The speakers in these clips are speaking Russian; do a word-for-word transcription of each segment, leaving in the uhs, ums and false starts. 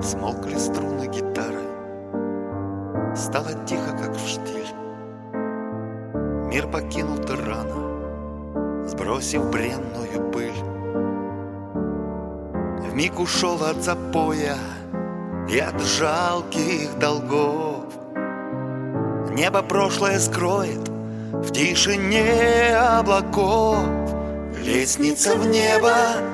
Смолкли струны гитары, стало тихо, как в штиль. Мир покинул ты рано, сбросив бренную пыль. Вмиг ушел от запоя и от жалких долгов. Небо прошлое скроет в тишине облаков. Лестница в небо,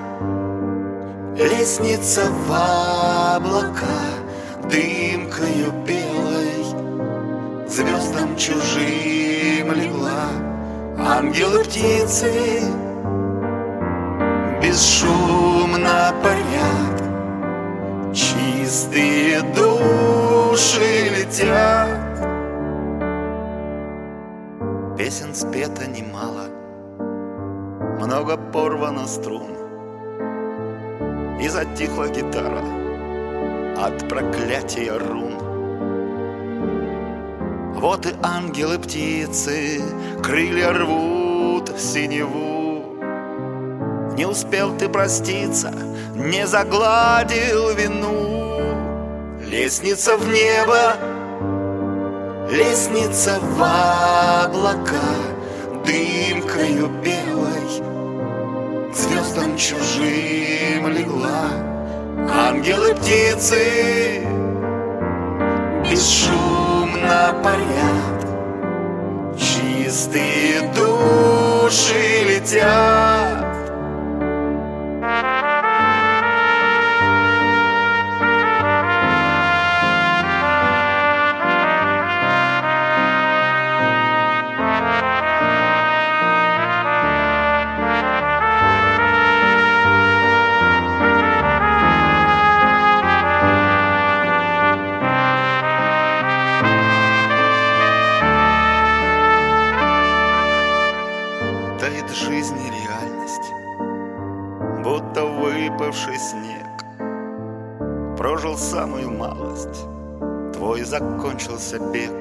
лестница в облака, дымкою белой к звездам чужим легла. Ангелы, птицы бесшумно парят, чистые души летят. Песен спето немало, много порвано струн, и затихла гитара от проклятия рун. Вот и ангелы, птицы крылья рвут синеву. Не успел ты проститься, не загладил вину. Лестница в небо, лестница в облака, дымкою белой к звездам чужим легла. Ангелы, птицы бесшумно парят, чистые души летят. Тает жизнь и реальность, будто выпавший снег. Прожил самую малость, твой закончился бег.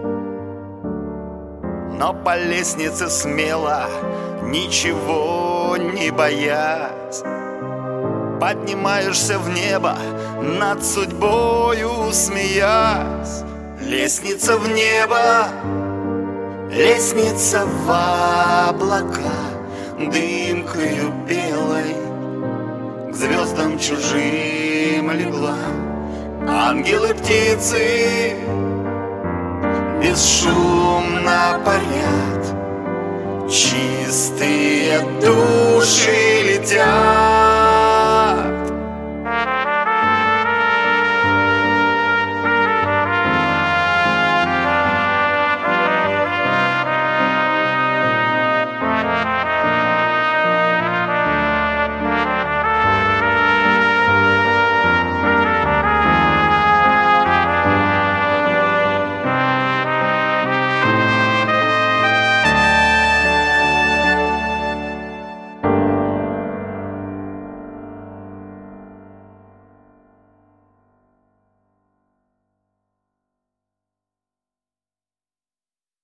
Но по лестнице смело, ничего не боясь, поднимаешься в небо, над судьбою смеясь. Лестница в небо, лестница в облака, дымкою белой к звездам чужим легла. Ангелы, птицы бесшумно парят, чистые души летят.